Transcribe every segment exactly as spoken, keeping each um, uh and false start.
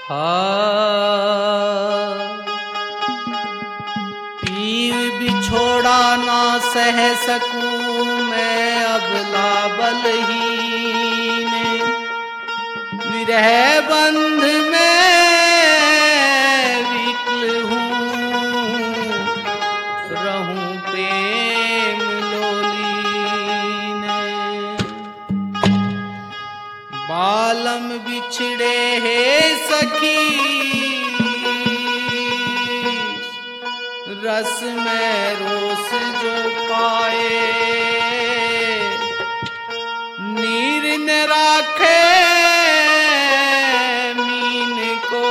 पीर बिछोड़ा ना सह सकूं मैं अबला बलहीन, विरह बंध में विकल हूँ, रहूं प्रेम लोलीन। बालम बिछड़े है सखी रस में रोस जो पाए, नीर न राखे मीन को,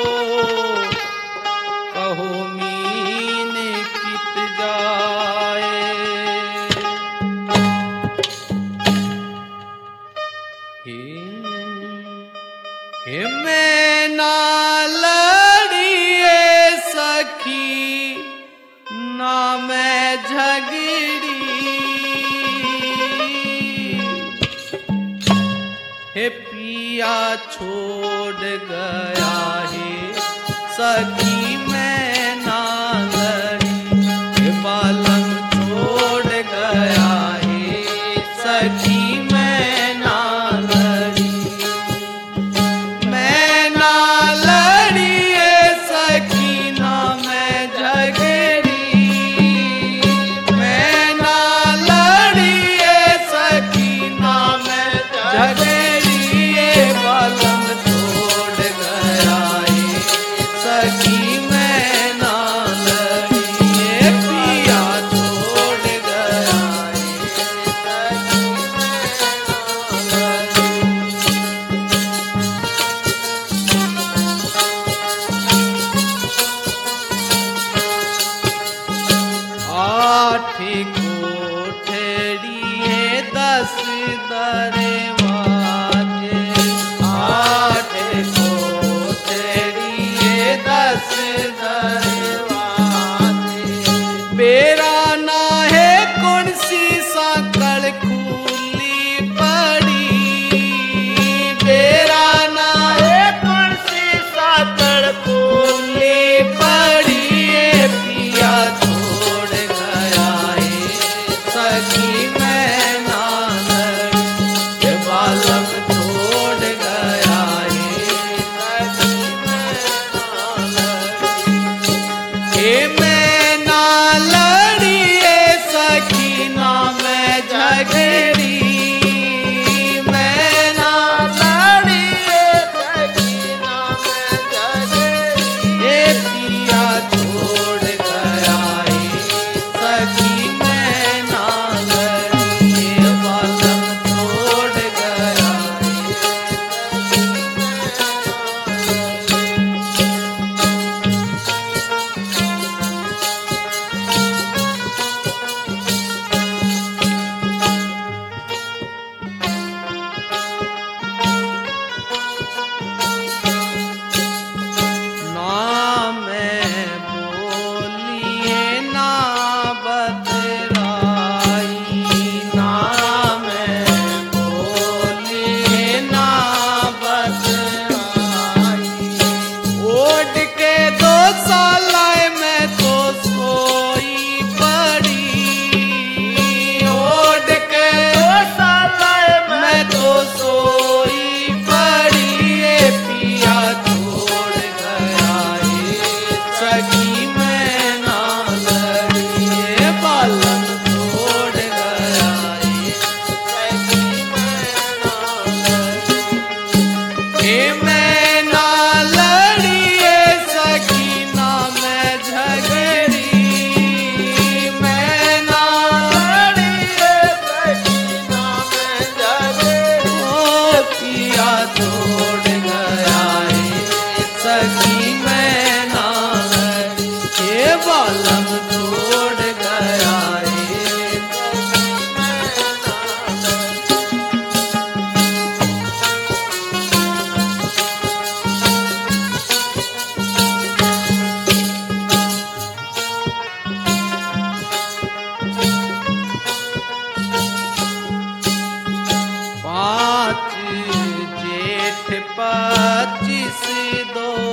कहो मीन कित जाए। हे हे मैं ना लड़िए सखी ना मैं झगड़ी, हे पिया छोड़ गया है सखी मैं ना लड़ी, हे बालम छोड़ गया है सखी मैं ना लड़ी। मैं ना लड़ी है सखी ना मैं झगड़ी, झगड़िए बालम छोड़ गया है सखी मैं ना लड़िए, पिया छोड़ गया है सखी मैं ना लड़ी। आठ कोठड़ी है दस दरवाजे, आठ कोठड़ी है दस दरवाजे, बेरा ना है कौन सी सांकड़ खुली पड़ी, बेरा ना है कौन सी सांकड़ खुली पड़ी, पिया छोड़ गया है सखी मैं ना लड़ी, बालम छोड़ गया है सखी मैं ना लड़ी। हे मैं ना लड़ी है सखी ना मैं झगड़ी, मैं ना लड़ी है सखी ना मैं झगड़ी, हे पिया छोड़ गया है सखी मैं ना लड़ी, हे बालम छोड़ गया ना मैं बोली है ना बतराई, ना मैं बोली है ना बतराई, ओढ़ के दो साल मैं तो सोई पड़ी, ओढ़ के दो साल मैं तो सोई पड़ी, ये पिया छोड़ गया है सखी मैं ना लड़ी, ये बालम छोड़ गया है सखी मैं ना लड़ी। हे मैं ना लड़ी है सखी ना मैं झगड़ी, मैं ना लड़ी है सखी ना मैं झगड़ी, ओ पिया छोड़ गया है सखी मैं ना लड़ी, हे बालम छोड़ गया है सखी मैं ना लड़ी। पाँच जेठ पच्चीस दो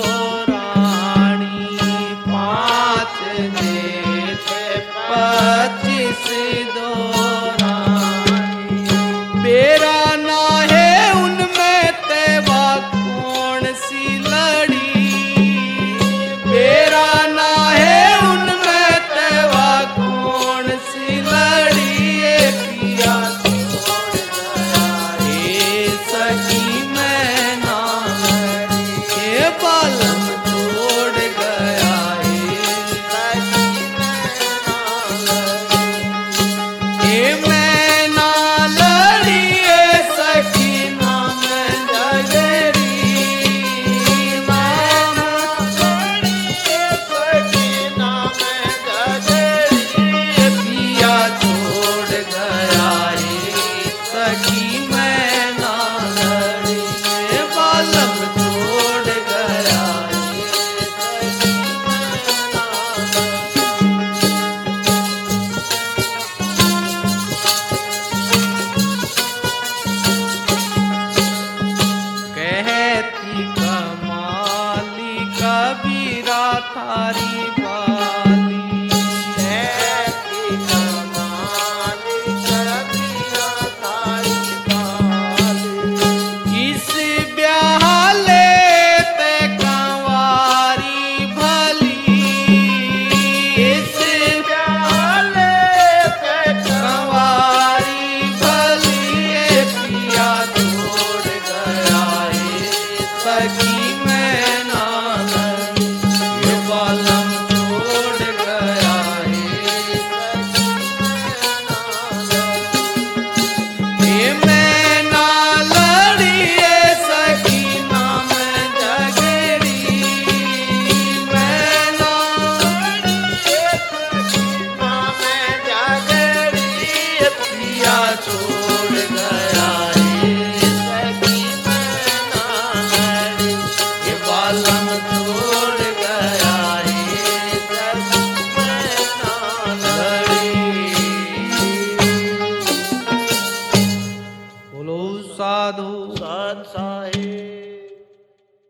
सके